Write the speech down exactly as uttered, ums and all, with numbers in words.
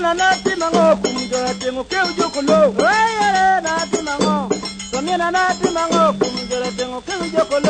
Somena nati mango kumjora tengo keu jokolo. Wayere nati mango. Somena nati mango kumjora tengo keu jokolo.